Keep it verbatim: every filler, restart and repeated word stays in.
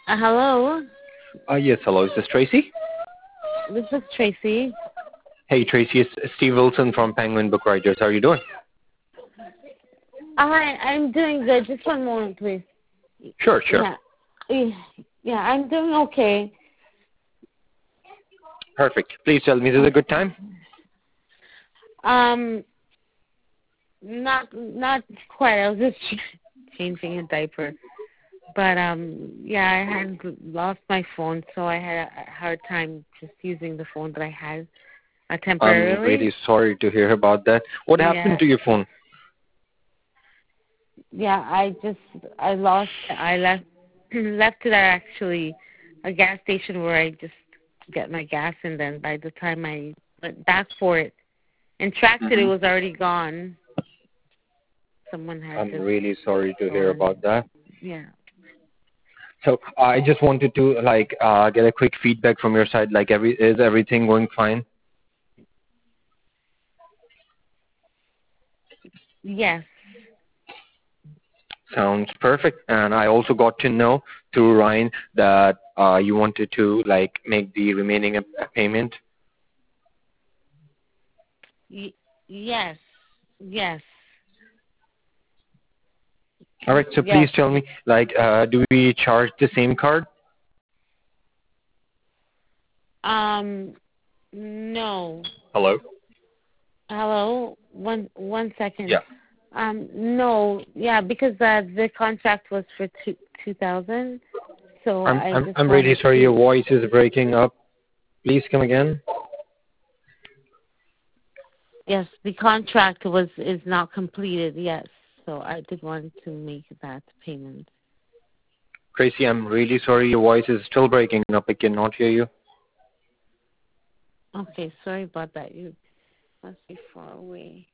Uh, hello, Uh, yes, hello. Is this Tracy? this is Tracy. Hey, Tracy, it's Steve Wilson from Penguin Book Writers. How are you doing? Hi, I'm doing good. Just one moment, please. Sure, sure. Yeah, Eh, yeah, I'm doing okay. Perfect. Please tell me, is it a good time? Um, not not quite. I was just changing a diaper, but um, yeah, I had lost my phone, so I had a hard time just using the phone that I had uh, I'm temporarily. really sorry to hear about that. What happened Yeah, to your phone? yeah. I just I lost. I left left it at actually a gas station where I just get my gas, and then by the time I went back for it and tracked it, it hmm was already gone. Someone had I'm just really sorry to hear stolen about it. that. Yeah. So I just wanted to like uh, get a quick feedback from your side. Like, every is everything going fine? Yes. Sounds perfect. And I also got to know through Ryan that uh, you wanted to like make the remaining uh, payment. Y- yes. Yes. All right. So please Yes. tell me, like, uh, do we charge the same card? Um. No. Hello. Hello. One. One second. Yeah. Um. No. Yeah. Because uh, the contract was for two two thousand. So I'm I I'm just I'm really wanted sorry. Your to. voice is breaking up. Please come again. Yes. The contract was is not completed. Yes. So I did want to make that payment. Tracy, I'm really sorry. Your voice is still breaking up. I cannot hear you. Okay. Sorry about that. You must be far away.